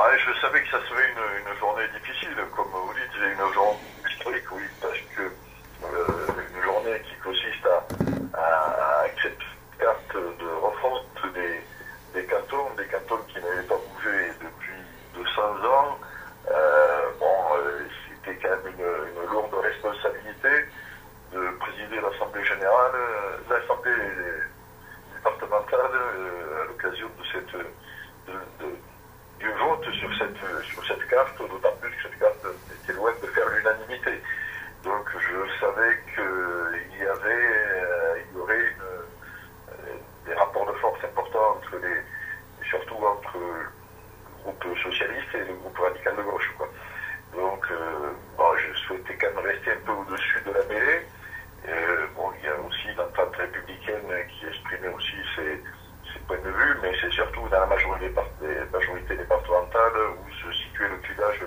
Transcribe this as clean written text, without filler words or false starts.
je savais que ça serait une journée difficile, comme vous dites, une journée historique, oui, parce que une journée qui consiste avec cette carte de refonte des cantons qui n'avaient pas bougé depuis 200 ans. C'était quand même une lourde responsabilité de présider l'Assemblée générale, l'Assemblée départementale, à l'occasion de du vote sur cette carte, d'autant plus que cette carte était loin de faire l'unanimité. Donc je savais qu'il y aurait des rapports de force importants surtout entre le groupe socialiste et le groupe radical de gauche, quoi. Donc je souhaitais quand même rester un peu au-dessus de la mêlée. Il y a aussi l'entente républicaine qui exprimait aussi ses points de vue, mais c'est surtout dans la majorité départementale où se situait le clivage